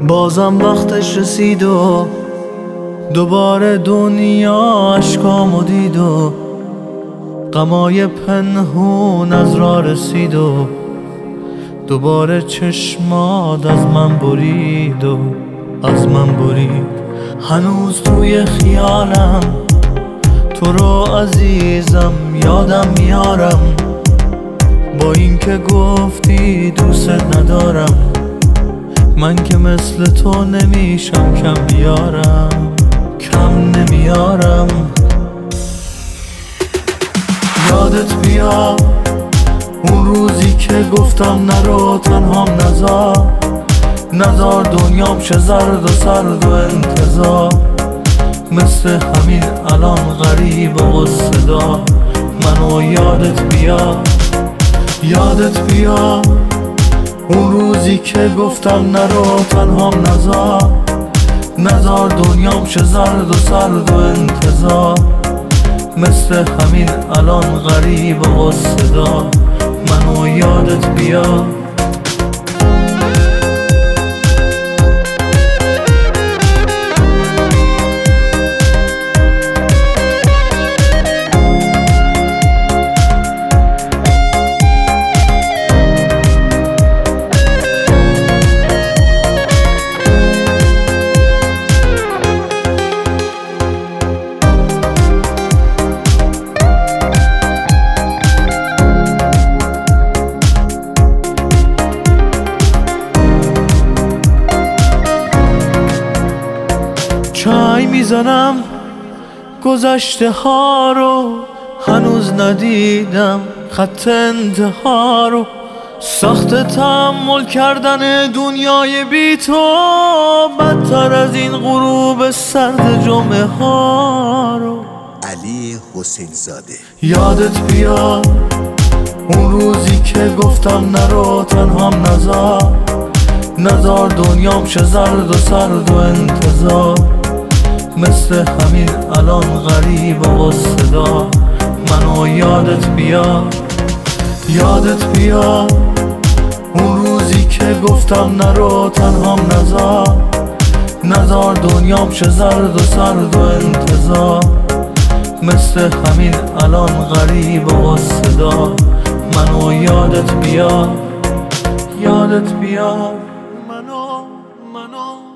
بازم وقتش رسید و دوباره دنیا اشکامو دید و غمای پنهون از راه رسید و دوباره چشمات از من برید و از من برید. هنوز توی خیالم تو رو عزیزم یادم میارم، با اینکه گفتی دوست ندارم، من که مثل تو نمیشم کم بیارم، کم نمیارم. یادت بیا اون روزی که گفتم نرو تنهام نزار دنیام شه زرد و سرد و انتظار، مثل همین الان غریب و غصه دار. منو یادت بیا اون روزی که گفتم نرو تنهام نزار دنیام شه زرد و سرد و انتظار، مثل همین الان غریب و غصه دار. منو یادت بیا. چای میزنم گذشته ها رو، هنوز ندیدم خط انتها رو. سخت تحمل کردن دنیای بی تو، بدتر از این غروب سرد جمعه ها رو. علی حسین زاده. یادت بیا اون روزی که گفتم نرو تنهام نزار دنیام شه زرد و سرد و انتظار، مثل همین الان غریب و غصه دار. منو یادت بیا اون روزی که گفتم نرو تنهام نزار دنیام شه زرد و سرد و انتظار، مثل همین الان غریب و غصه دار. منو یادت بیا منو